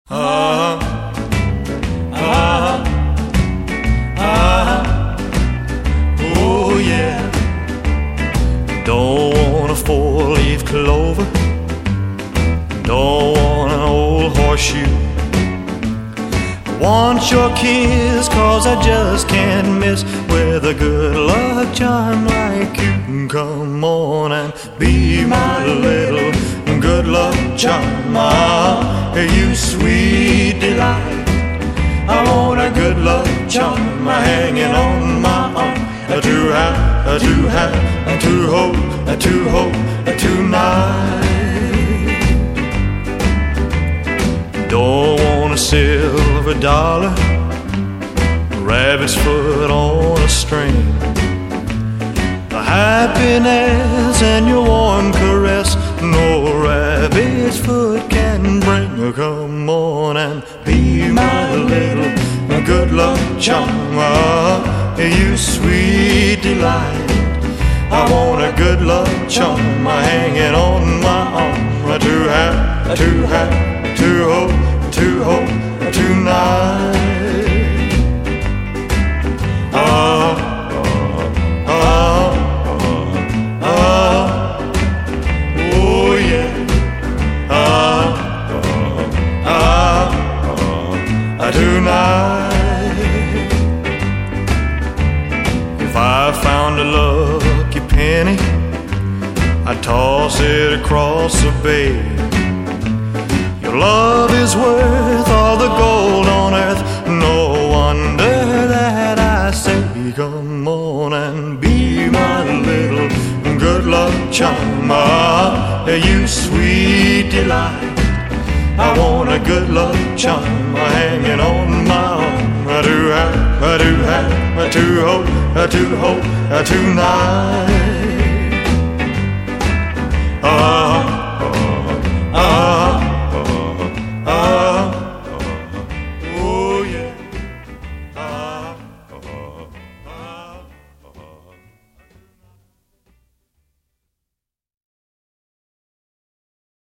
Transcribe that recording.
Ah, ah, ah, oh yeah. Don't want a four-leaf clover, don't want an old horseshoe. I want your kiss, 'cause I just can't miss with a good luck charm like you. Come on and be my little good luck charm. Ah, you sweet delight. I want a good luck charm hanging on my arm. To have, to hold tonight. Don't want a silver dollar, rabbit's foot on a string. The happiness and your warm caress no rabbit's foot can bring. Come on and be my little good luck charm. Ah, you sweet delight. I want a good luck charm hanging on my arm. To hold tonight. Ah, ah, ah, oh yeah. Ah, ah, tonight. If I found a lucky penny, I'd toss it across the bay. Your love is worth all the gold on earth. No wonder that I say, come on and be my little good luck charm. Ah, you sweet delight. I want a good luck charm hanging on my arm. To hold tonight. Ah.